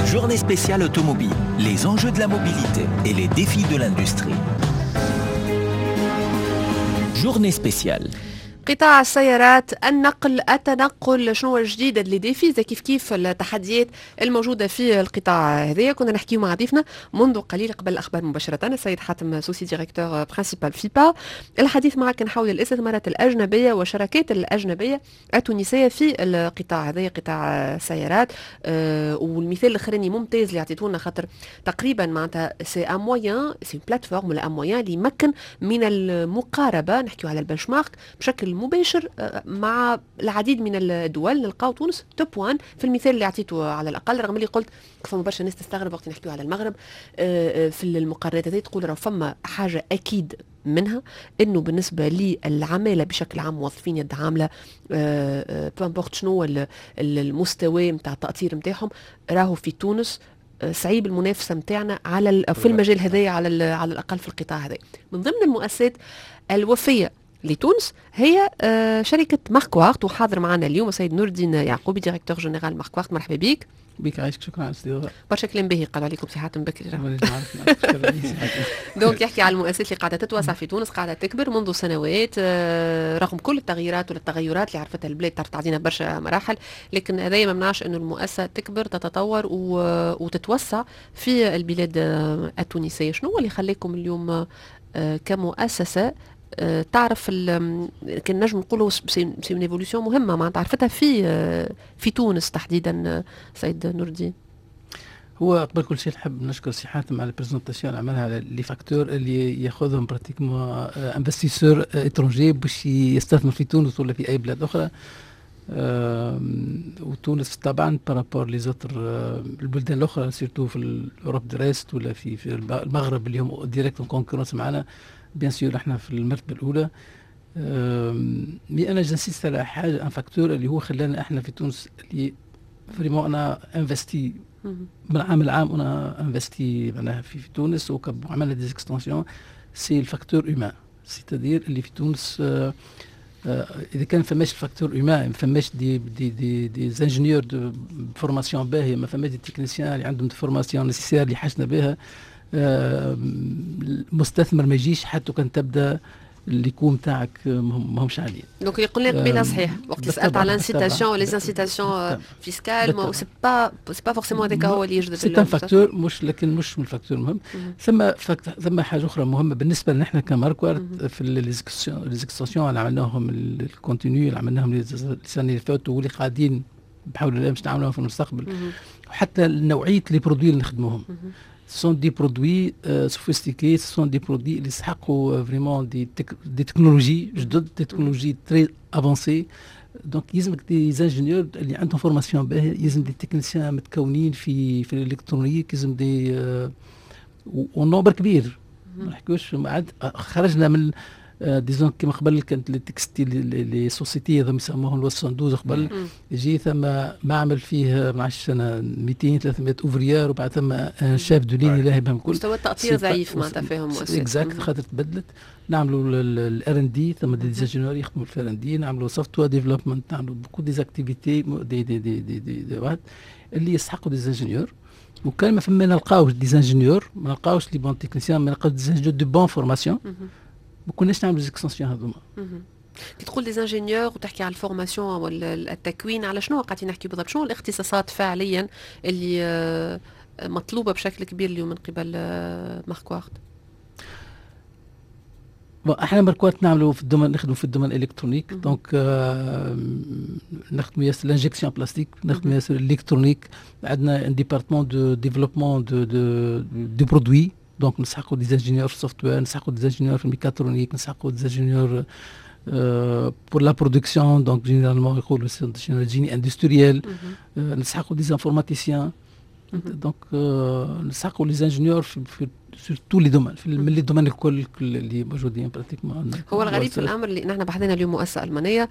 Journée spéciale automobile, les enjeux de la mobilité et les défis de l'industrie. Journée spéciale. قطاع السيارات، التنقل، شنو الجديد اللي ديفي زي كيف التحديات الموجوده في القطاع هذايا. كنا نحكيو مع ضيفنا منذ قليل قبل الاخبار مباشره السيد حاتم سوسي ديريكتور برينسيبال فيبا. الحديث معك كان حول الاستثمارات الاجنبيه والشراكات الاجنبيه التونسيه في القطاع هذايا، قطاع السيارات. والمثال الاخراني ممتاز اللي عطيتونا، خاطر تقريبا معناتها سي ان مويان، سي بلاتفورم ولا ان مويان اللي يمكن من المقاربه، نحكيو على البنش مارك بشكل مباشر مع العديد من الدول. نلقاو تونس توب 1 في المثال اللي عطيته على الاقل، رغم اللي قلت فما برشا ناس تستغرب وقت نحكيو على المغرب في المقارنات هذه، تقول راه فما حاجه اكيد منها انه بالنسبه للعماله بشكل عام، موظفين يد عامله بامبورت شنو المستوى نتاع التاطير نتاعهم، راهو في تونس صعيب المنافسه نتاعنا على في المجال هذايا على الاقل في القطاع هذا. من ضمن المؤسسات الوفيه لتونس هي شركة ماركوارت، وحاضر معنا اليوم السيد نور الدين يعقوبي ديريكتور جنرال ماركوارت. مرحبا بك. بك عايشك، شكرا على الاستضافة. برشا كلام باهي قالوا عليكم صحة بكري. دونك يحكي على المؤسسات اللي قاعدة تتوسع في تونس، قاعدة تكبر منذ سنوات رغم كل التغييرات والتغيرات اللي عرفتها البلاد، تعدينا برشا مراحل، لكن هذا ما منعش انه المؤسسة تكبر تتطور وتتوسع في البلاد التونسية. شنو اللي خليكم اليوم كمؤسسة تعرف كان نجم نقولوا سي اون ايفولوشن مهمه معناتها عرفتها في تونس تحديدا سيد نور الدين؟ هو قبل كل شيء نحب نشكر سي حاتم على البرزنتاسيون اللي عملها على لي فاكتور اللي ياخذهم براتيكمون انفستيسور اترونجي باش يستثمر في تونس ولا في اي بلاد اخرى. وتونس طبعا بارابور لي زوتر البلدان الاخرى، سيرتو في الاوروب دريست ولا في المغرب اللي هم ديريكت كونكورونس معنا، بيان سور احنا في المرتبه الاولى. مي انا جنسيت على حاجه، ان فاكتور اللي هو خلانا احنا في تونس اللي فريمون انا انفستي من العام العام، انا انفستي معناها في تونس وعملنا دي اكستنسيون. سي الفاكتور هيومان، سيتادير اللي في تونس اذا كان فماش الفاكتور هيومان، ما فماش دي انجينيور دو فورماسيون باهيه، ما فماش دي تكنيسيان اللي عندهم فورماسيون نيسيسير اللي حاجنا بها، المستثمر ما يجيش حتى كان تبدا اللي يكون تاعك ماهمش عاليين. دونك اللي قلنا قبيله صحيح وقت سالت على الانسيتاسيون ولي انسيتاسيون فيسكال، ما سي با فورسيمون هذاك هو اللي يجذب. سي ان فاكتور لكن مش من الفاكتور المهم. ثم حاجه اخرى مهمه بالنسبه لنا احنا كماركوارت في ليزيكستنسيون اللي عملناهم، الكونتينيو اللي عملناهم السنه اللي فاتوا واللي قاعدين بحول الله باش نعملوهم في المستقبل، وحتى نوعيه لي برودوي اللي نخدموهم. Ce sont des produits sophistiqués, ce sont des produits qui ont vraiment des technologies, des technologies très avancées. Donc, il y a des ingénieurs qui ont une formation, il y a des techniciens متكونين في الإلكترونيك، il y a des ونوبر كبير. ما نحكوش خرجنا من ديزون كما قبل كانت التكستيل لي سوسيتي هذوما يسموهم لو 112 قبل، يجي ثم معمل فيه 12 سنه 200 300 اوفريير، وبعد ثم شاف دو لين يلاهي بهم كل مستوى التأطير ضعيف معناتها فيهم مؤسسات اكزاكت، خاطر تبدلت. نعملوا الار ان دي، ثم دي ديزاجينور يخدموا في الار ان دي، نعملوا سوفت وير ديفلوبمنت، نعملوا بوكو ديزاكتيفيتي دي واحد اللي يستحقوا ديزاجينور. وكان ما فما نلقاوش ديزاجينور، ما نلقاوش لي بون تكنيسيان، ما نلقاوش ديزاجينور دو بون فورماسيون، ما كناش نعملوا زيكستنسيون هذوما. كي تقول دي انجينيور وتحكي على الفورماسيون ولا التكوين، على شنو قاعدين نحكي بالضبط؟ شنو الاختصاصات فعليا اللي مطلوبه بشكل كبير اليوم من قبل ماركوارت؟ احنا ماركوارت نعملوا في الدومين، نخدموا في الدومين الالكترونيك، دونك نخدموا ياسر لانجيكسيون بلاستيك، نخدموا ياسر الالكترونيك، عندنا ان ديبارتمون دو ديفلوبمون دو برودوي. دونك نسحقوا دي انجينيور في السوفت وير، نسحقوا دي انجينيور في الميكاترونيك، نسحقوا دي انجينيور بور لا برودكسيون، دونك جينيرالمون يقولوا سي جيني اندستريال، نسحقوا دي انفورماتيسيان، دونك نسحقوا لي انجينيور تو لي دومان من لي دومان الكل اللي موجودين براتيكمون. هو الغريب في الامر اللي نحن بحثنا اليوم مؤسسه المانيه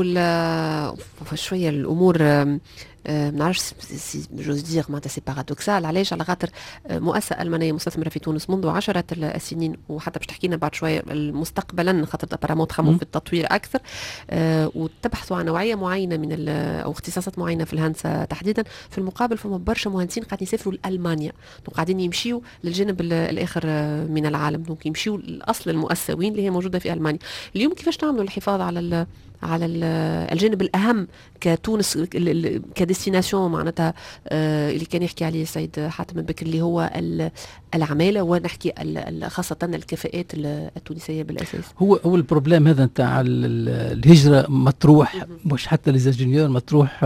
شويه الامور ما نعرفش سي جوز دير معناتها سي بارادوكسال. علاش؟ على خاطر مؤسسه المانيه مستثمره في تونس منذ 10 سنين، وحتى باش تحكينا بعد شويه مستقبلا خاطر ابارامون تخموا في التطوير اكثر، وتبحثوا عن نوعيه معينه من او اختصاصات معينه في الهندسه تحديدا. في المقابل فما برشا مهندسين قاعدين يسافروا لالمانيا، قاعدين يمشيوا للجانب الاخر من العالم، دونك يمشيوا لاصل المؤسسين اللي هي موجوده في المانيا. اليوم كيفاش تعملوا الحفاظ على الجانب الاهم كتونس كديستيناسيون معناتها اللي كان يحكي عليه السيد حاتم البكر اللي هو العماله، ونحكي خاصه الكفاءات التونسيه بالاساس. هو البروبليم هذا نتاع الهجره مطروح، مش حتى ليزانجينيور مطروح.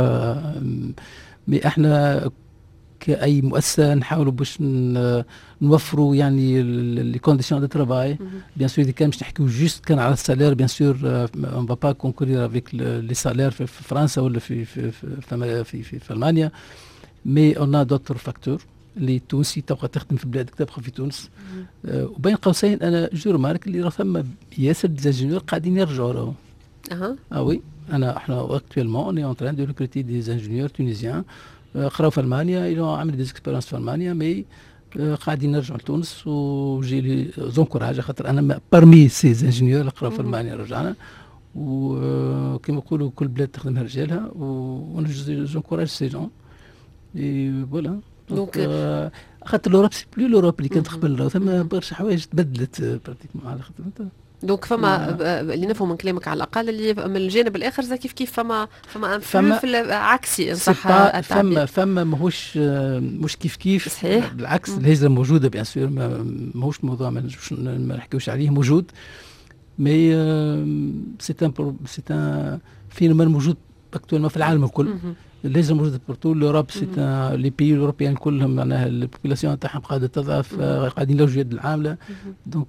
احنا كأي مؤسسة نحاولوا باش نوفروا يعني لي كونديسيون دو ترافاي. بيان سور إذا كان باش نحكيو جوست كان على السالير، بيان سور اون با با كونكورير افيك لي سالير في فرنسا ولا في ألمانيا، مي اون دوتر فاكتور اللي تونسي تبقى تخدم في بلادك تبقى في تونس. وبين قوسين انا جو مارك اللي راه ثم ياسر ديزانجينيور قاعدين يرجعوا راهو. وي احنا اكتويلمون اوني اون تران دو ريكروتي دي انجينيور تونيزيان قراو في المانيا، يلو عملوا دي اكسبيريونس في المانيا، مي قاعدين نرجعوا لتونس وجي لي زونكوراج خاطر انا بارمي سي انجينيور اللي قراو في المانيا رجعنا. وكما يقولوا كل بلاد تخدمها رجالها، وانا زونكوراج سي جون اي فوالا. دونك خاطر لوروب سي بلو لوروب اللي كانت قبل، ثم برشا حوايج تبدلت براتيكمون على خاطر انت. دونك فما اللي نفهم من كلامك على الاقل اللي من الجانب الاخر زي كيف فما عكسي صح التعبير. فما ماهوش مش كيف صحيح. بالعكس الهجره موجوده بيان سور، ماهوش موضوع ما نحكيوش عليه، موجود. مي سي ان فينومين موجود اكتوالمون في العالم الكل. الهجره موجوده بورتو لوروب، سي لي بيي الاوروبيان كلهم معناها البوبولاسيون تاعهم قاعده تضعف، قاعدين يلوجوا يد العامله. دونك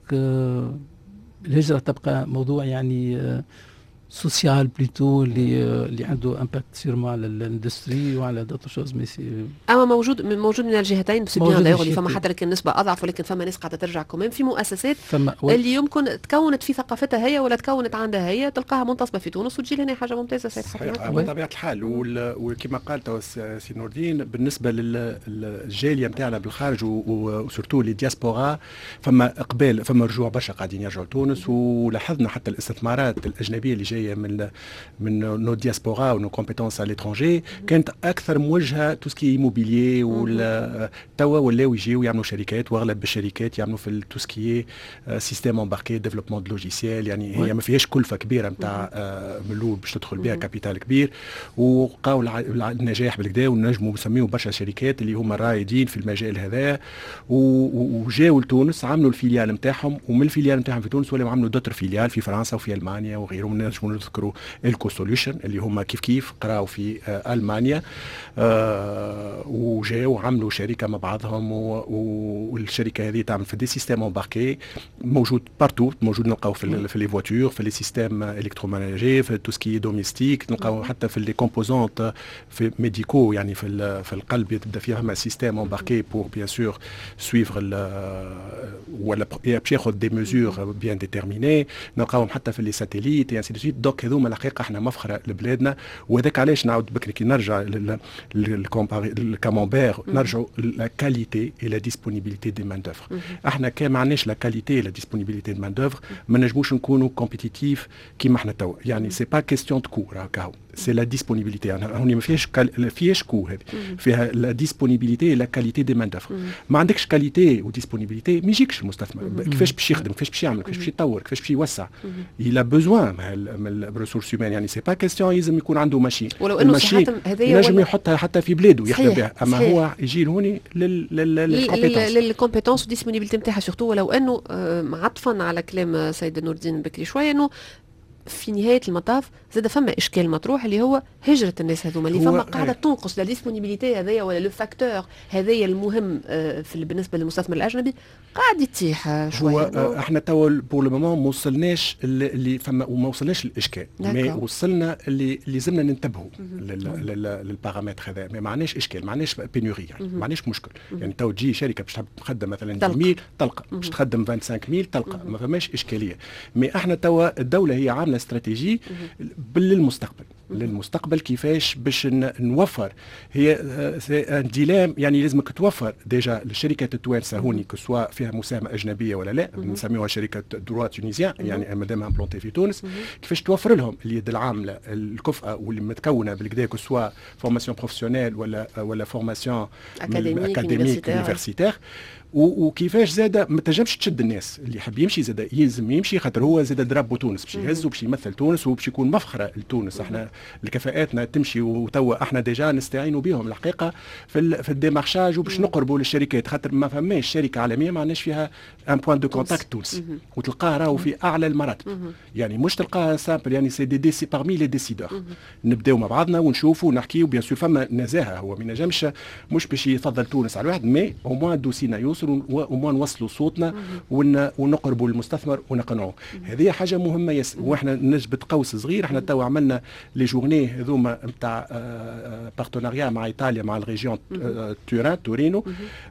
الهجرة تبقى موضوع يعني سوسيال بليتو اللي عنده امباكت سيرمون على الاندستري وعلى دوتر شوز. ميسي اما موجود من الجهتين، بس بيان دايوغ اللي فما حتى لكن نسبه اضعف، ولكن فما ناس قاعده ترجع كمان في مؤسسات اللي يمكن تكونت في ثقافتها هي ولا تكونت عندها هي، تلقاها منتصبه في تونس وتجي لهنا حاجه ممتازه. سيد حاتم بطبيعه الحال، وكما قال تو سي نور الدين بالنسبه للجاليه نتاعنا بالخارج وسورتو لي دياسبورا، فما اقبال، فما رجوع برشا قاعدين يرجعوا لتونس. ولاحظنا حتى الاستثمارات الاجنبيه اللي جايه من نو دياسبورا ونو كومبيتونس على ليترونجي كانت اكثر موجهه توسكي ايموبيليي، توا ولاو يجيو يعملوا شركات، واغلب الشركات يعملوا في توسكي سيستيم امباركي ديفلوبمون دو لوجيسيال. يعني هي ما فيهاش كلفه كبيره نتاع من الاول باش تدخل بها كابيتال كبير، وقاو النجاح بالكدا، ونجموا نسميو برشا شركات اللي هما رائدين في المجال هذا، وجاوا لتونس عملوا الفيليال نتاعهم، ومن الفيليال نتاعهم في تونس ولاو عملوا دوتر فيليال في فرنسا وفي المانيا وغيرهم. نجموا نذكروا الكو سوليوشن اللي هما كيف قراوا في المانيا، وجاوا وعملوا شركه مع بعضهم، والشركه هذه تعمل في دي سيستيم امباركي موجود بارتو، موجود نلقاو في لي فواتور، في لي سيستيم الكتروميناجي، في توسكي دوميستيك، نلقاو حتى في لي كومبوزونت في ميديكو، يعني في القلب تبدا فيها سيستيم امباركي بور بيان سور سويفر ولا باش ياخذ دي ميزور بيان ديتيرميني. نلقاوهم حتى في لي ساتيليت يعني سي دوك. هذوما الحقيقه احنا مفخره لبلادنا، وهذاك علاش نعاود بكري كي نرجع للكامامبير نرجعوا لا كاليتي اي لا ديسپونيبيليتي دي مان دوفر. احنا كان ما عندناش لا كاليتي لا ديسپونيبيليتي دي مان دوفر ما نجموش نكونوا كومبيتيتيف كيما احنا توا. يعني سي با كيستيون دو كو راكاو، سي لا ديسپونيبيليتي. يعني هوني ما فيهاش كو، هذه فيها لا ديسپونيبيليتي لا كاليتي دي مان دوفر. ما عندكش كاليتي وديسپونيبيليتي ما يجيكش المستثمر. كيفاش باش يخدم، كيفاش باش يعمل، كيفاش باش يطور، كيفاش باش يوسع. il a besoin من الريسورس هيومان. يعني سي با كيستيون لازم يكون عنده ماشين، ولو انه صحه هذيا ينجم يحطها حتى في بلاده يخدم بها، اما هو يجي لهوني للكومبيتونس وديسپونيبيليتي نتاعها سورتو. ولو انه عطفا على كلام سيد نور الدين بكري شويه، انه في نهايه المطاف زاد فما اشكال مطروح اللي هو هجره الناس هذوما اللي فما قاعده تنقص لا ديسبونيبيليتي هذايا ولا لو فاكتور هذايا المهم بالنسبه للمستثمر الاجنبي قاعد يتيح شويه. هو احنا توا بور لو مومون ما وصلناش اللي فما وما وصلناش للاشكال، ما وصلنا اللي لازمنا ننتبهوا للبارامتر هذا. ما معناش اشكال، معناش بينوري، يعني معناش مشكل. يعني تو تجي شركه باش تخدم مثلا 10,000 تلقى، باش تخدم 25,000 تلقى، ما فماش اشكاليه. مي احنا توا الدوله هي عامله استراتيجي للمستقبل كيفاش باش نوفر. هي ديلام، يعني لازمك توفر ديجا للشركات التوانسه هوني كسوا فيها مساهمه اجنبيه ولا لا، نسميوها شركه دروا تونيزيان، يعني مادام امبلونتي في تونس، كيفاش توفر لهم اليد العامله الكفءه واللي متكونه بالكدا كسوا فورماسيون بروفيسيونيل ولا فورماسيون اكاديميك يونيفرسيتير. وكيفاش زاده ما تنجمش تشد الناس اللي يحب يمشي، زاده يلزم يمشي خاطر هو زاده درب تونس باش يهز وباش يمثل تونس وباش يكون مفخره لتونس. احنا الكفاءاتنا تمشي وتوا احنا ديجا نستعينوا بهم الحقيقه في الديمارشاج وباش نقربوا للشركات، خاطر ما فماش شركه عالميه ما عندناش فيها ان بوان دو كونتاكت تونسي وتلقاه راهو في اعلى المراتب. يعني مش تلقاها سامبل، يعني سي دي سي بارمي لي ديسيدور. نبداو مع بعضنا ونشوفوا ونحكيوا، بيان سور فما نزاهه، هو ما ينجمش مش باش يفضل تونس على الواحد، مي او موان دوسينا يوصل وما نوصلوا صوتنا ونقربوا للمستثمر ونقنعوه. هذه حاجه مهمه واحنا نجبد قوس صغير. احنا تو عملنا لي جورني هذوما نتاع بارتناريا مع ايطاليا، مع الريجيون تورينو،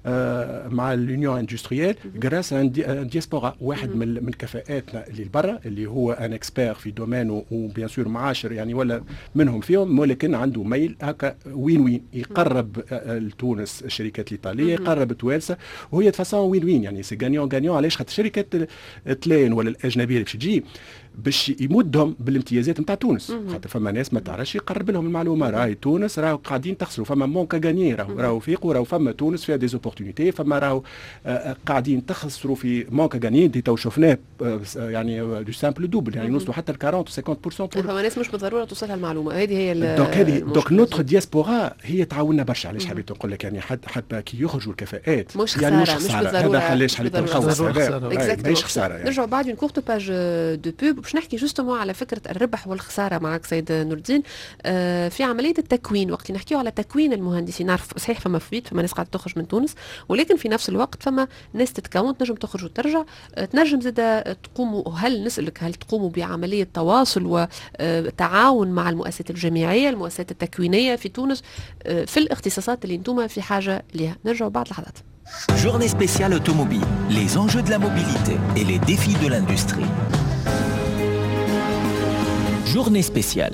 مع اليونيون اندستريال غراس ان دياسبورا. واحد من كفاءاتنا اللي برا اللي هو ان اكسبير في دومينو وبيان سور معاشر يعني ولا منهم فيهم، ولكن عنده ميل هكا وين يقرب لتونس الشركات الايطاليه، يقرب توانسه، وهي فاسون وين يعني سي غانيون غانيون. علاش؟ خاطر الشركات التلاين ولا الاجنبيه اللي باش تجي باش يمدهم بالامتيازات نتاع تونس، خاطر فما ناس ما تعرفش يقرب لهم المعلومه. راهي تونس راهو قاعدين تخسروا، فما مونكا غاني، راهو فيقوا، راهو فما تونس فيها ديزوبورتونيتي، فما راهو قاعدين تخسروا في مونكا غاني. دي تو شفناه يعني دو سامبل دوبل، يعني نوصلوا حتى ل 40 و 50%. فما ناس مش بالضروره توصلها المعلومه. هذه هي دوك نوتر دياسبورا هي تعاوننا برشا. علاش حبيت نقول لك؟ يعني حتى كي يخرجوا الكفاءات مش يعني خساره، مش هذا خليش حليت الخوف، مش خساره. يعني نرجعوا بعد كورت باج دو بوب باش نحكي جوستومون على فكره الربح والخساره معك سيد نور الدين في عمليه التكوين. وقت نحكيو على تكوين المهندسين، نعرف صحيح فما فويت، فما ناس قاعده تخرج من تونس، ولكن في نفس الوقت فما ناس تتكون، تنجم تخرج وترجع. تنجم زاده تقوموا، هل نسالك هل تقوموا بعمليه تواصل وتعاون مع المؤسسات الجامعيه، المؤسسات التكوينيه في تونس في الاختصاصات اللي انتم في حاجه لها؟ نرجعوا بعد لحظات. Journée spéciale automobile, les enjeux de la mobilité et les défis de l'industrie. Journée spéciale.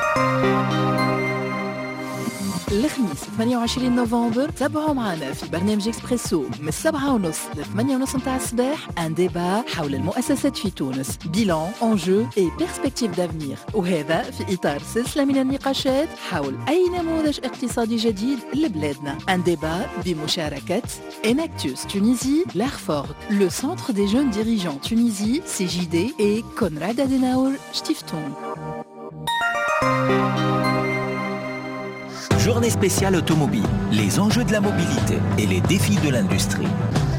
الخميس 28 نوفمبر تابعوا معنا في برنامج اكسبريسو من 7:30 ل 8:30 متاع الصباح ان ديبا حول المؤسسات في تونس، بيلان، انجو اي بيرسبكتيف دافنير، وهذا في اطار سلسله من النقاشات حول اي نموذج اقتصادي جديد لبلادنا. ان ديبا بمشاركه اناكتوس تونيزي، لارفورد، لو سنتر دي جون ديريجون تونيزي، CJD et Konrad Adenauer Stiftung. Journée spéciale automobile, les enjeux de la mobilité et les défis de l'industrie.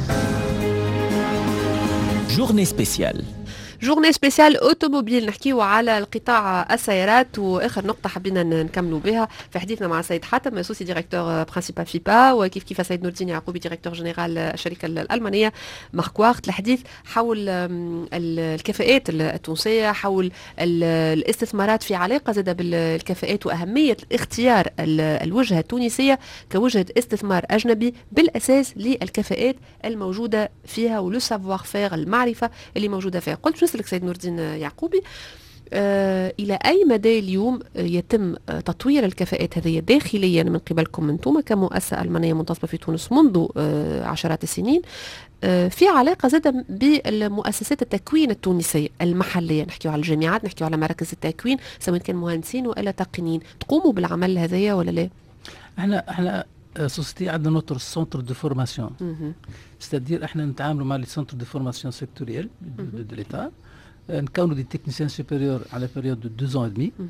Journée spéciale. جورني سبيسيال اوتوموبيل، نحكيو على القطاع السيارات. واخر نقطه حبينا نكملوا بها في حديثنا مع سيد حاتم اسوسي ديريكتور برينسيبال فيبا، وكيف سيد نور الدين يعقوبي ديريكتور جنرال الشركه الالمانيه ماركوارت، الحديث حول الكفاءات التونسيه، حول الاستثمارات في علاقه زاده بالكفاءات واهميه اختيار الوجهه التونسيه كوجهه استثمار اجنبي بالاساس للكفاءات الموجوده فيها ولو سافوار فير، المعرفه اللي موجوده فيها. قلت نسألك سيد نور الدين يعقوبي، إلى أي مدى اليوم يتم تطوير الكفاءات هذه داخليا من قبلكم أنتم كمؤسسة ألمانية منتصبة في تونس منذ عشرات السنين في علاقة زادة بالمؤسسات التكوين التونسية المحلية؟ نحكيو على الجامعات، نحكيو على مراكز التكوين، سواء كان مهندسين وإلا تقنيين. تقوموا بالعمل هذايا ولا لا؟ احنا سوسيتي عندنا نوتر سنتر دو فورماسيون، ستادير احنا نتعاملوا مع لي سنتر دو فورماسيون سيكتوريال دو ليتا، نكونوا دي تكنيسيان سوبيريور على بيريود دو 2 ans et demi،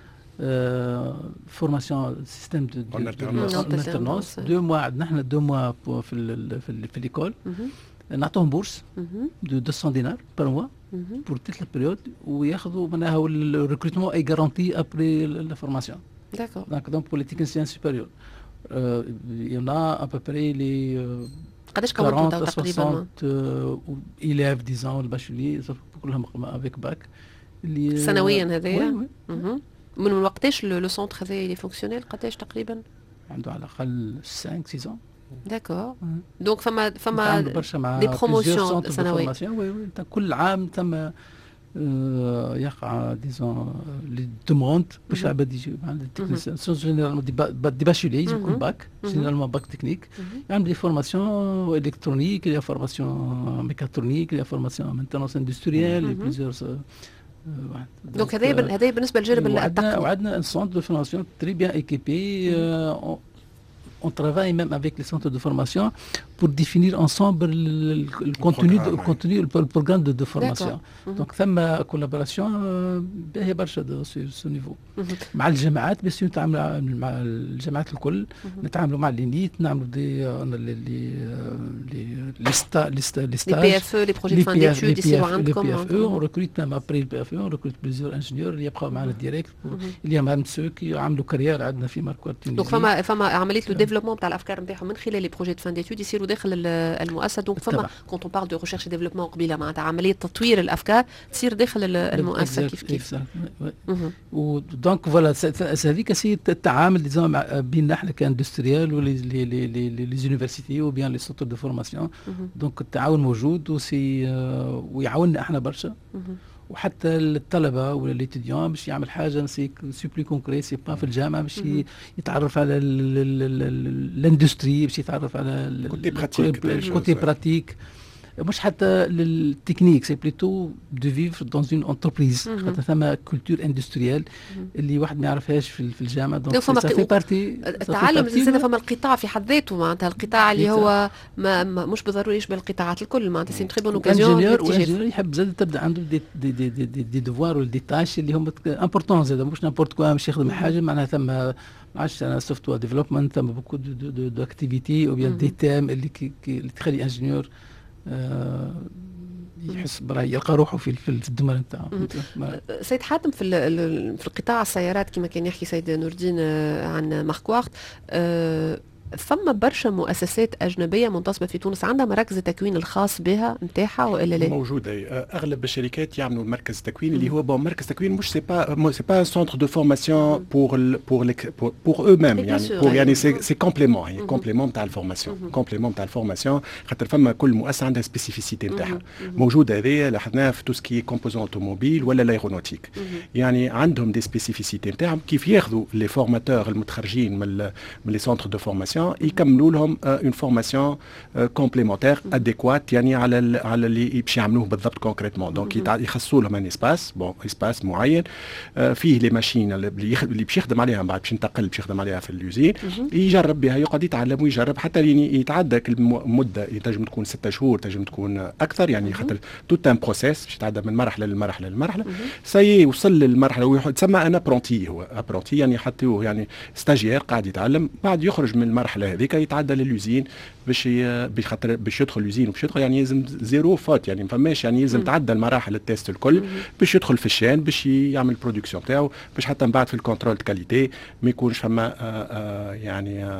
فورماسيون سيستيم دو alternance 2 mois. نحن 2 mois في ليكول، نعطوهم بورس دو 200 دينار بار موا بور تيت لا بيريود وياخذوا معناها الريكروتمون اي غارونتي ابري لا فورماسيون. D'accord. Donc pour les techniciens supérieurs, il y en a à peu près les قداش 40 كونتوا à تقريبا 60 élèves disons الباشولي كلهم avec bac اللي سنويا هذايا. وي من وقتاش لو سونتر هذايا اللي فونكسيونيل قداش تقريبا؟ عنده على الاقل 5 6 ans. داكور. دونك فما نتعاملوا برشا مع دي بروموسيون سنوية. وي كل عام تم يقع ديزون لي دوموند باش عباد يجيو مع التكنيسيان سون جينيرالمون دي باشولي يكون باك جينيرالمون باك تكنيك يعمل دي فورماسيون الكترونيك يا فورماسيون ميكاترونيك يا فورماسيون مينتينونس اندستريال بليزيور. دونك هذايا بالنسبة للجانب التقني. وعندنا ان سونتر دو فورماسيون تري بيان ايكيبي. On travaille même avec les centres de formation pour définir ensemble le contenu, le programme de formation. Donc, ça ma collaboration باهية برشا sur ce niveau. مع الجامعات بس نتعامل مع الجامعات الكل نتعاملوا مع لينيت نعملوا les stages. Les PFE, les projets de fin d'études, يصيروا عندكم. Les PFE, on recrute même après le PFE, on recrute plusieurs ingénieurs اللي يبقاو معنا direct. اللي هم ceux qui عملوا كارير عندنا في ماركوار تونسي. Donc فما عملية le développement تاع الأفكار نتاعهم من خلال les projets de fin d'études يصيروا داخل المؤسسة. دونك فما quand on parle de recherche et développement قبيلة معناتها عملية تطوير الأفكار تصير داخل المؤسسة كيف. ودونك فوالا هذيك سي التعامل ديزون بين احنا كاندستريال ولي زونيفرسيتي وبيان لي سونتر دو فورماسيون. دونك التعاون موجود ويعاوننا احنا برشا. وحتى الطلبه ولا ليتيديون باش يعمل حاجه سي بلو كونكري سي با في الجامعه باش يتعرف على الاندستري باش يتعرف على كوتي براتيك مش حتى للتكنيك سي بليتو دو فيفر دون اون انتربريز خاطر ثما كولتور اندستريال اللي واحد ما يعرفهاش في الجامعه. دونك سا في بارتي التعلم زاد فما القطاع في حد ذاته معناتها القطاع اللي هو ما مش بالضروره يشبه القطاعات الكل معناتها سي تري بون اوكازيون. الانجينيور يحب زاد تبدا عنده دي دوفوار ولا دي تاش اللي هم امبورطون زاد مش نامبورت كوا باش يخدم حاجه معناها ثما معلش انا سوفت وير ديفلوبمنت ثما بوكو دو اكتيفيتي او بيان دي تيم اللي تخلي انجينيور يحس براه يلقى روحه في الدمر نتاعو. سيد حاتم في القطاع السيارات كما كان يحكي سيد نور الدين عن ماركوارت ثم برشا مؤسسات أجنبية منتصبة في تونس عندها مراكز التكوين الخاص بها نتاعها وإلا لا؟ موجودة. أغلب الشركات يعملوا مركز التكوين اللي هو مركز تكوين مش سي با سونتر دو فورماسيون بور او ميم يعني سي كومبليمون هي كومبليمون نتاع الفورماسيون خاطر فما كل مؤسسة عندها سبيسيفيسيتي نتاعها موجودة. هذه لاحظناها في توسكي كومبوزون اوتوموبيل ولا لايرونوتيك يعني عندهم دي سبيسيفيسيتي نتاعهم كيف ياخذوا لي فورماتور المتخرجين من لي سونتر دو فورماسيون يكملوا لهم اون فورماسيون كومبليمونتير اديكوات يعني على اللي باش يعملوه بالضبط كونكريتمون. دونك يخصوا لهم ان اسباس معين فيه لي ماشين اللي باش يخدم عليها بعد باش ينتقل باش يخدم عليها في اليوزين يجرب بها يقعد يتعلم ويجرب حتى يتعدى المده تنجم تكون 6 شهور تنجم تكون اكثر يعني خاطر توت ان بروسيس باش يتعدى من مرحله لمرحله سي وصل للمرحله تسمى ان ابرونتي. هو ابرونتي يعني حطوه يعني ستاجير قاعد يتعلم بعد يخرج من المرحله هذيك يتعدى لليوزين باش يدخل اليوزين وباش يدخل يعني يلزم زيرو فوت يعني ما فماش يعني يلزم تعدى المراحل التيست الكل باش يدخل في الشان باش يعمل البرودكسيون تاعو باش حتى من بعد في الكونترول كاليتي ما يكونش فما يعني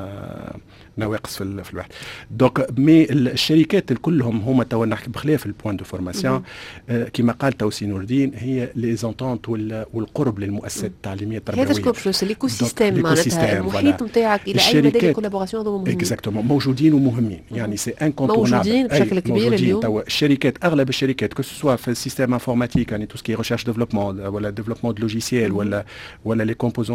نواقص في الواحد. دونك مي الشركات كلهم هما توا نحكي بخلاف البوان دو فورماسيون كما قال توسي نور الدين هي لي زونتونت والقرب للمؤسسات التعليميه التربويه. هذا سكوب بلوس ليكو سيستيم معناتها المحيط نتاعك الى اي مدى الكولابوراسيون هذوما مهمين. اكزاكتومون موجودين ومهمين يعني سي انكونتورنابل موجودين بشكل كبير اليوم. توا الشركات اغلب الشركات كو سوا في السيستيم انفورماتيك يعني تو سكي ريشيرش ديفلوبمون ولا ديفلوبمون دو لوجيسيال ولا لي كومبوزون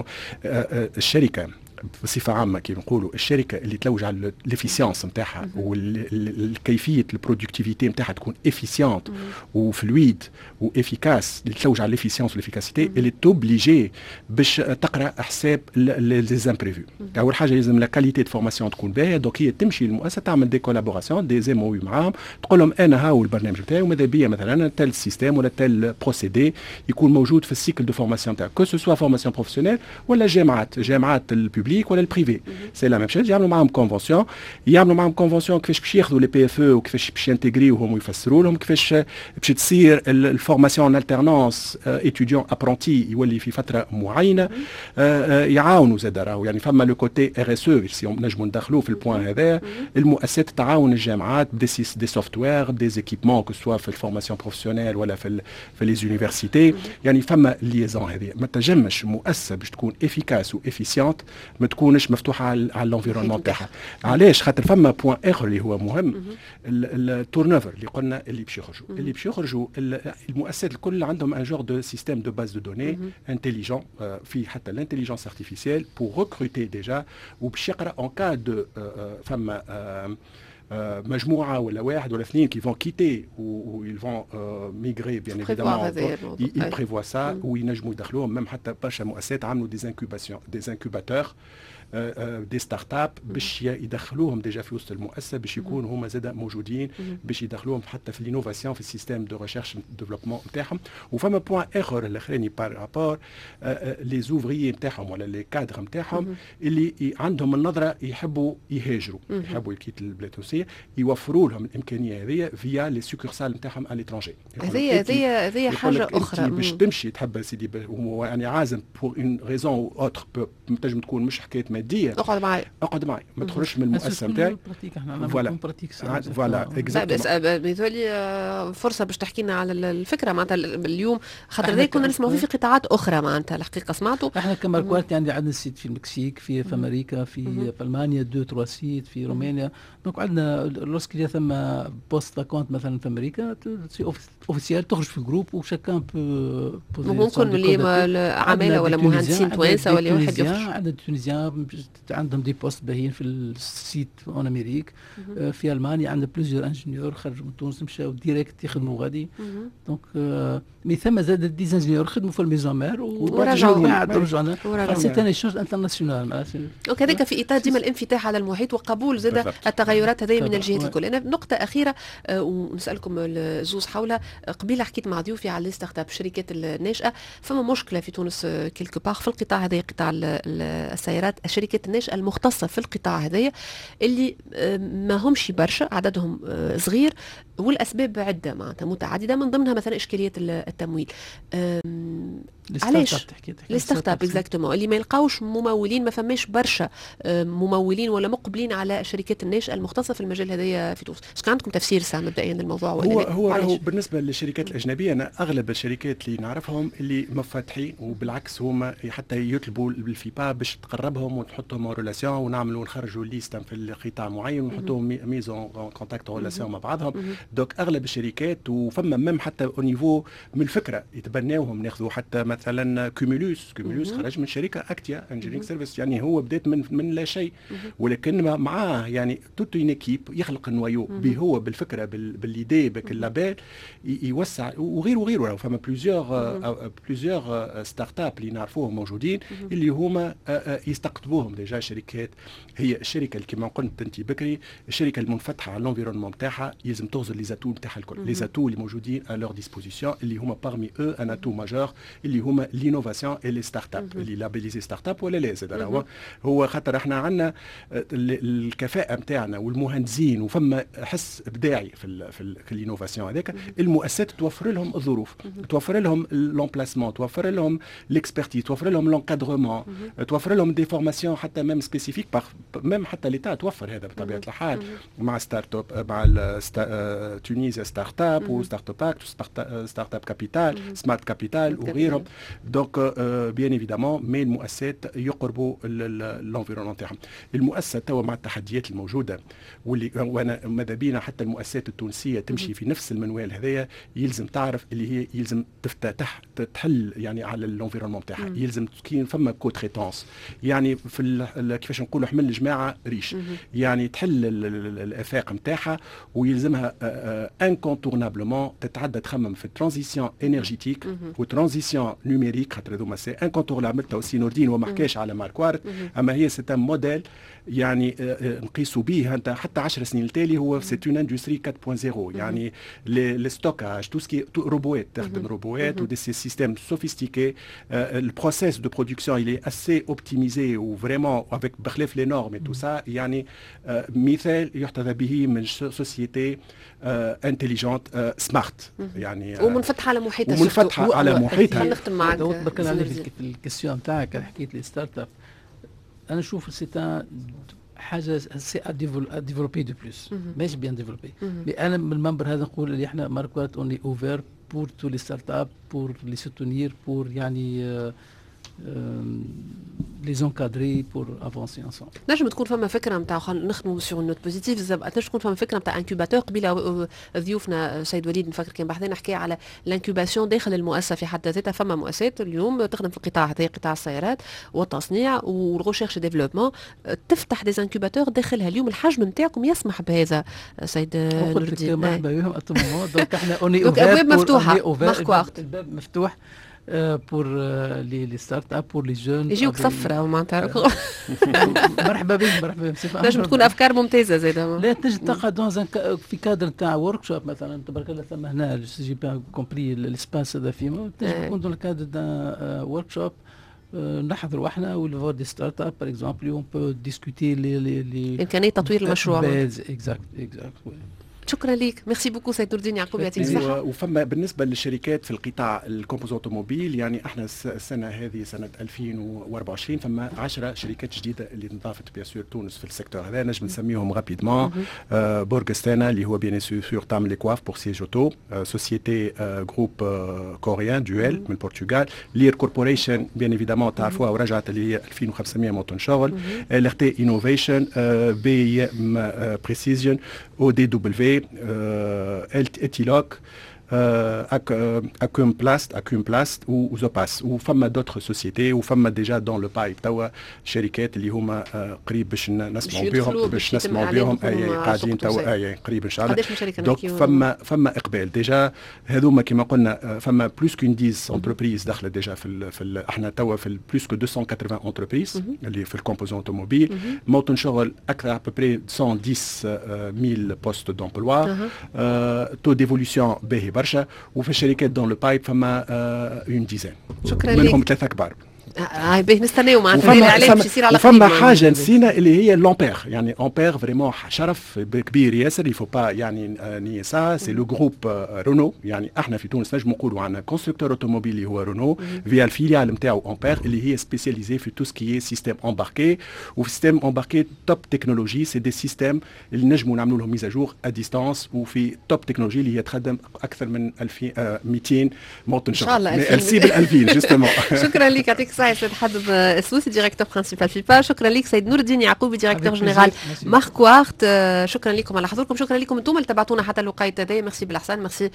الشركه بصفه عامه كي نقولوا الشركه اللي تلوج على الافيسيونس نتاعها والكيفيه البرودكتيفيتي نتاعها تكون افيسيونت وفلويد وافيكاس اللي تلوج على الافيسيونس والافيكاسيتي اللي توبليجي باش تقرا حساب لي زامبريفو. اول حاجه لازم لا كاليتي دو فورماسيون تكون باهيه. دونك هي تمشي للمؤسسه تعمل دي كولابوراسيون دي ام او معاهم تقول لهم انا هاو البرنامج بتاعي وماذا بيا مثلا تال سيستيم ولا تال بروسيدي يكون موجود في السيكل دو فورماسيون تاعك كو سو سوا فورماسيون بروفيسيونيل ولا جامعات البوبليك ولا البريفي. سي لا ميم شيز. يعملوا معاهم كونفونسيون كيفاش باش ياخذوا لي بي اف او وكيفاش باش ينتغريوهم ويفسروا لهم كيفاش باش تصير الفورماسيون الترنانس ايتيديون ابرونتي يولي في فتره معينه. يعاونوا زاد راهو يعني فما لو كوتي ار اس او سي نجموا ندخلوه في البوان هذا. المؤسسات تعاون الجامعات دي سوفت وير دي زيكيبمون كو سوا في الفورماسيون بروفيسيونيل ولا في لي زونيفرسيتي. يعني فما الليزون هذه. ما تنجمش مؤسسه باش تكون افيكاس وافيسيونت ما تكونش مفتوحه على الانفيرونمون تاعها. علاش؟ خاطر فما بوان اخر اللي هو مهم، التورن اوفر اللي قلنا اللي باش يخرجوا المؤسسات الكل عندهم ان جور دو سيستيم دو باز دو دوني انتيليجون في حتى الانتيليجنس ارتيفيسيال بور ريكروتي ديجا وباش يقرا اون كا دو فما مجموعه ولا واحد ولا اثنين qui vont quitter ou ils vont migrer bien évidemment. Ils prévoient ça وينجموا يدخلوهم même حتى برشا مؤسسات عملوا des incubateurs دي ستارت اب باش يدخلوهم ديجا في وسط المؤسسه باش يكونوا هما زاده موجودين باش يدخلوهم حتى في الانوفاسيون في السيستم دو ريشيرش ديفلوبمون نتاعهم. وفما بوان اخر الاخراني بار رابور لي زوفريي نتاعهم ولا لي كادر نتاعهم اللي عندهم النظره يحبوا يهاجروا يحبوا يكيت البلاد التونسيه يوفروا لهم الامكانيه هذه فيا لي سوكورسال نتاعهم على ليترونجي. هذه حاجه اخرى باش تمشي تحب سيدي يعني عازم بور اون ريزون او اوتر تنجم تكون مش حكايه ماديه. اقعد معي ما تخرجش من المؤسسه نتاعي. فوالا اكزاكتومون. فرصه باش تحكي لنا على الفكره معناتها اليوم خاطر ذي كنا نسمعوا في قطاعات اخرى معناتها الحقيقه سمعتوا. احنا كماركواليتي عندنا سيت في المكسيك في امريكا في المانيا 2-3 سيت في رومانيا. دونك عندنا لوسكي ثم بوست فاكونت مثلا في امريكا اوفيسيال تخرج في جروب وشكان ممكن اللي عماله ولا مهندسين توانسه ولا واحد يخرج. عندنا تونيزيان عندهم دي بوست باهيين في السيت اون امريك. في المانيا عندنا بلوزيور انجينيور خرجوا من تونس مشاو ديريكت يخدموا غادي. دونك مي ثم زاد دي انجينيور خدموا في الميزون مار ورجعوا سي ان ايشانج انترناسيونال. دونك هذاك في اطار ديما الانفتاح على المحيط وقبول زاد التغيرات هذه من الجهات الكل. انا نقطه اخيره ونسالكم الزوز حولها. قبيله حكيت مع ضيوفي على الستارت اب الشركات الناشئه. فما مشكله في تونس كيلكو باغ في القطاع هذا قطاع السيارات الشركات الناشئه المختصه في القطاع هذايا اللي ما همش برشا عددهم صغير والاسباب عده معناتها متعدده من ضمنها مثلا اشكاليه التمويل. علاش الستارت اب اكزاكتومون اللي ما يلقاوش ممولين ما فماش برشا ممولين ولا مقبلين على الشركات الناشئه المختصه في المجال هذايا في تونس؟ اش عندكم تفسير ساعه مبدئيا للموضوع ولا هو بالنسبه للشركات الاجنبيه انا اغلب الشركات اللي نعرفهم اللي مفاتحين وبالعكس هما حتى يطلبوا بالفيبا باش تقربهم وتحطهم ريلاسيون ونعملوا نخرجوا ليست في القطاع معين ونحطوهم ميزون كونتاكت ريلاسيون مع بعضهم. دوك اغلب الشركات وفما ميم حتى او نيفو من الفكره يتبناوهم. ناخذوا حتى مثلا كومولوس خرج من شركه اكتيا انجينيرينغ سيرفيس يعني هو بدات من لا شيء ولكن معاه يعني توت اون ايكيب يخلق النوايو به هو بالفكره بالليدي باللابيل يوسع وغيره. فما بليزيور ستارت اب اللي نعرفوهم موجودين اللي هما يستقطبوهم ديجا شركات. هي الشركه اللي كما قلت انت بكري الشركه المنفتحه على الانفيرونمون نتاعها يلزم تغزر لي زاتو نتاعها الكل. لي زاتو اللي موجودين على لور ديسبوزيسيون اللي هما بارمي او ان اتو ماجور اللي هما لينوفاسيون اي لي ستارت اب اللي لابيليزي ستارت اب ولا لا زاد هو خاطر احنا عندنا الكفاءه نتاعنا والمهندسين وفما حس ابداعي في الانوفاسيون هذاك. المؤسسات توفر لهم الظروف توفر لهم لومبلاسمون توفر لهم ليكسبرتيز توفر لهم لونكادرومون توفر لهم دي فورماسيون حتى ميم سبيسيفيك ميم حتى ليتا توفر هذا بطبيعه الحال مع ستارت اب مع تونيزيا ستارت اب وستارت اب اكت ستارت اب كابيتال سمارت كابيتال وغيرهم. دونك بيان ايفيدامون مي المؤسسات يقربوا لونفيرونمون تاعهم. المؤسسه توا مع التحديات الموجوده واللي وانا ماذا بينا حتى المؤسسات التونسيه تمشي في نفس المنوال هذايا يلزم تعرف اللي هي يلزم تفتح تحل يعني على الانفيرونمون تاعها. يلزم كاين فما كو تريتونس يعني في كيفاش نقولوا حمل الجماعه ريش يعني تحل الافاق نتاعها ويلزمها انكونتورنابلمون تتعدى تخمم في الترانزيسيون انرجيتيك وترانزيسيون نوميريك خاطر هذوما سي انكونتورلابل. تو سي نور الدين وما حكاش على ماركوارت، اما هي سي ان موديل يعني نقيسوا به انت حتى 10 سنين التالي. هو سي اون اندستري 4.0 يعني لي ستوكاج تو سكي روبوات تخدم روبوات ودي سيستيم سوفيستيكي. البروسيس دو برودكسيون il est assez optimisé ou vraiment avec بخلاف لي نورم تو سا. يعني مثال يحتذى به من سوسيتي انتليجنت سمارت يعني ومنفتحه على محيطها. ومنفتحه على محيطها. نختم معك في الكيسيون تاعك حكيت لي ستارت اب. انا نشوف سي حاجه سي ديفلوبي دو بلوس ماشي بيان ديفلوبي. انا من المنبر هذا نقول اللي احنا ماركوات اونلي اوفر بور تو لي ستارت اب بور لي سوتونير بور يعني لي زونكادري بور افونسي انسون. نجم تكون فما فكره نتاع نخدموا سور نوت بوزيتيف. نجم تكون فما فكره نتاع انكوباتور. قبيله ضيوفنا سيد وليد نفكر كان بحثنا حكى على الانكوباسيون داخل المؤسسه في حد ذاتها. فما مؤسسات اليوم تخدم في القطاع هذا قطاع السيارات والتصنيع والريشيرش ديفلوبمون تفتح دي انكوباتور داخلها. اليوم الحجم نتاعكم يسمح بهذا سيد نور الدين. مرحبا بهم اتومون. دونك احنا اوني اوفر الابواب مفتوحه. الباب مفتوح pour les startups pour les jeunes. يجيوك صفرة معناتها. مرحبا بك مرحبا بك. نجم تكون افكار ممتازه زاده. لا تنجم تلقى في كادر نتاع ورك شوب مثلا تبارك الله ثم هنا جي با كومبري الاسباس هذا فيما تنجم تكون دون كادر تاع ورك شوب نحضروا احنا والفور دي ستارت اب باغ اكزومبل اون بو ديسكوتي لي امكانيه تطوير المشروع. اكزاكت شكرا لك. ميرسي بوكو سيد نور الدين يعقوب يعطيك الصحه. وفما بالنسبه للشركات في القطاع الكومبوزون اوتوموبيل يعني احنا السنه هذه سنه 2024 فما 10 شركات جديده اللي انضافت بيان سور تونس في السيكتور هذا. نجم نسميهم رابيدمون. بورغستانا اللي هو بيان سور تعمل ليكواف بور سيج اوتو. سوسيتي جروب كوريان دويل من البرتغال. لير كوربوريشن بيان ايفيدامون تعرفوها ورجعت اللي هي 2500 موطن شغل. LRT انوفيشن. بي بريسيجن. او دي دبليو. اتيلوك. اكوم بلاست وزوباس. وفما دوتر سوسيتي وفما ديجا دون لو بايب توا شركات اللي هما قريب باش نسمعوا بهم اي قاعدين توا اي قريب ان شاء الله. دونك فما اقبال ديجا. هذوما كما قلنا فما بلوس كون 10 انتربريز داخله ديجا في احنا توا في بلوس كو 280 انتربريز اللي في الكومبوزون اوتوموبيل. موطن شغل اكثر ابري 110,000 بوست دومبلوا. تو ديفولوسيون باهي برشا. وفي الشركات دون لو بايب فما اون ديزان. شكرا لك. منهم 3 كبار. باهي نستناو معناتها الاعلام باش يصير على فما حاجه نسينا اللي هي لامبير. يعني امبير فريمون شرف كبير ياسر. يفو با يعني ني سا سي لو جروب رونو. يعني احنا في تونس نجم نقولوا عندنا كونستركتور اوتوموبيل اللي هو رونو فيا الفيليال نتاعو امبير اللي هي سبيسياليزي في تو سكي سيستيم امباركي. وفي سيستيم امباركي توب تكنولوجي. سي دي سيستيم اللي نجموا نعملوا لهم ميزاجور ا ديستانس وفي توب تكنولوجي اللي هي تخدم اكثر من 200 موطن شغل. ان شاء الله السيب 2000 جوستومون. شكرا لك يعطيك الصحه سيد حبب السوسي ديريكتور برينسيبال فيبا. شكرا لك سيد نور الدين يعقوبي ديريكتور جنرال ماركوارت. شكرا لكم على حضوركم. شكرا لكم انتم اللي تبعتونا حتى الوقيته هذايا. ميرسي بالاحسان. ميرسي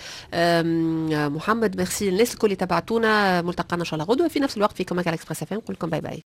محمد. ميرسي الناس الكل اللي تبعتونا. ملتقانا ان شاء الله غدوه في نفس الوقت في كوماك على اكسبريس اف ام. نقول لكم باي باي.